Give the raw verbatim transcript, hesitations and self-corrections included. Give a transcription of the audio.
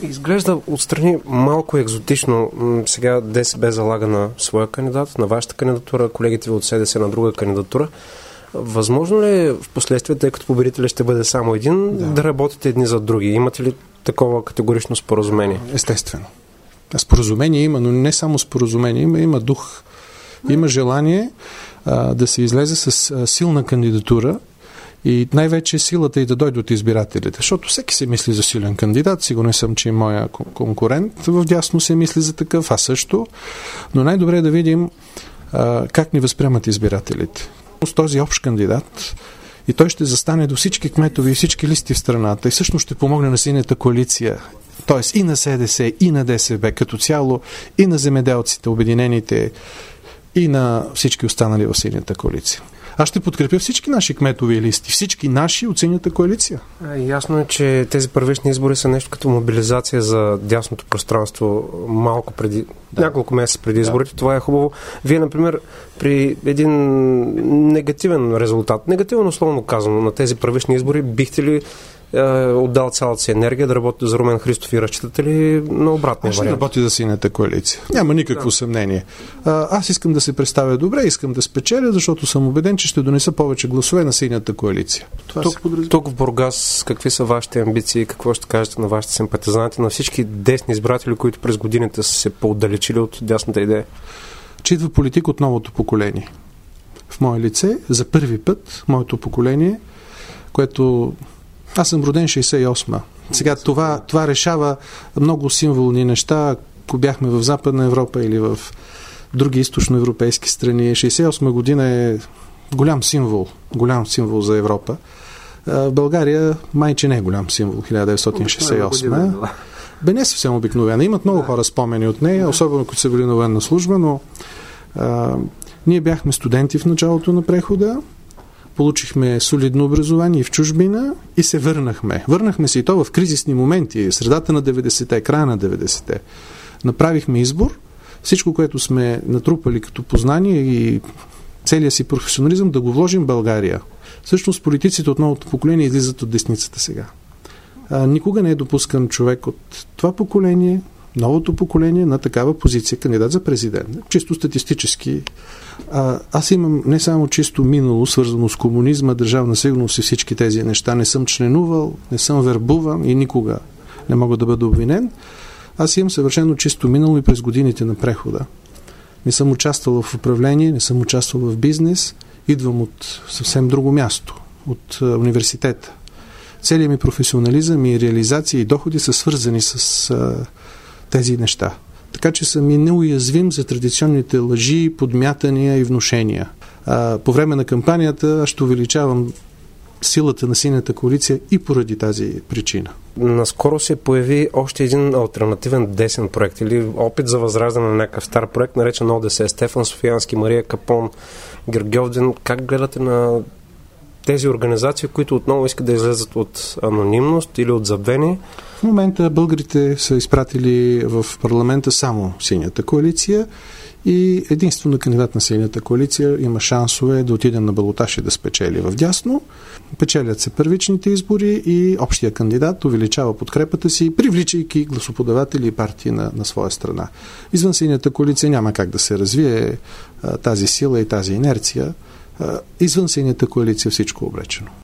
Изглежда отстрани малко екзотично. Сега ДСБ залага на своя кандидат, на вашата кандидатура, колегите ви от СДС на друга кандидатура. Възможно ли е в последствие, тъй като победителя ще бъде само един, да, да работите едни за други? Имате ли такова категорично споразумение? Естествено. Споразумение има, но не само споразумение, има, има дух, има желание а, да се излезе с а, силна кандидатура и най-вече силата и да дойде от избирателите, защото всеки се мисли за силен кандидат, сигурен съм, че и моя конкурент в дясно се мисли за такъв, аз също, но най-добре е да видим а, как ни възприемат избирателите. С този общ кандидат и той ще застане до всички кметови и всички листи в страната и всъщност ще помогне на синята коалиция, т.е. и на СДС, и на ДСБ като цяло, и на земеделците, обединените, и на всички останали в синята коалиция. Аз ще подкрепя всички наши кметови листи, всички наши от синята коалиция. А, ясно е, че тези първични избори са нещо като мобилизация за дясното пространство малко преди, да. няколко месеца преди изборите. Да. Това е хубаво. Вие, например, при един негативен резултат, негативен условно казано на тези първични избори, бихте ли е, отдал цялата си енергия да работите за Румен Христов и разчитате ли на обратния вариант? Ще работи за синята коалиция. Няма никакво да. съмнение. А, аз искам да се представя добре, искам да спечеля, защото съм убеден, че ще донеса повече гласове на синята коалиция. Тук, тук в Бургас, какви са вашите амбиции, какво ще кажете на вашите симпатизанти, на всички десни избиратели, които през годините са се поотдалечили от дясната идея? Че идва политик от новото поколение. В мое лице, за първи път, моето поколение, което... Аз съм роден шейсет и осма. Сега това, това решава много символни неща, ако бяхме в Западна Европа или в други източноевропейски страни. шейсет и осма година е голям символ, голям символ за Европа. В България майче не е голям символ, хиляда деветстотин шейсет и осма. Бе не съвсем обикновена. Имат много хора спомени от нея, особено които са били на военна служба, но а, ние бяхме студенти в началото на прехода, получихме солидно образование в чужбина и се върнахме. Върнахме се и то в кризисни моменти, средата на деветдесетте, края на деветдесетте. Направихме избор, всичко, което сме натрупали като познание и целия си професионализъм да го вложим в България. Всъщност политиците от новото поколение излизат от десницата сега. А, никога не е допускан човек от това поколение, новото поколение, на такава позиция, кандидат за президент. Чисто статистически. А, аз имам не само чисто минало, свързано с комунизма, държавна сигурност и всички тези неща. Не съм членувал, не съм вербуван и никога не мога да бъда обвинен. Аз имам съвършено чисто минало и през годините на прехода. Не съм участвал в управление, не съм участвал в бизнес. Идвам от съвсем друго място, от а, университета. Целият ми професионализъм и реализация и доходи са свързани с а, тези неща. Така че съм и неуязвим за традиционните лъжи, подмятания и внушения. А, по време на кампанията аз ще увеличавам силата на синята коалиция и поради тази причина. Наскоро се появи още един алтернативен десен проект или опит за възраждане на някакъв стар проект, наречен ОДС. Стефан Софиянски, Мария Капон, Гергьовден. Как гледате на тези организации, които отново искат да излезат от анонимност или от забвение? В момента българите са изпратили в парламента само синята коалиция и единствено кандидат на синята коалиция има шансове да отиде на балотаж и да спечели в дясно. Печелят се първичните избори и общия кандидат увеличава подкрепата си, привличайки гласоподаватели и партии на, на своя страна. Извън синята коалиция няма как да се развие а, тази сила и тази инерция. А, извън синята коалиция всичко обречено.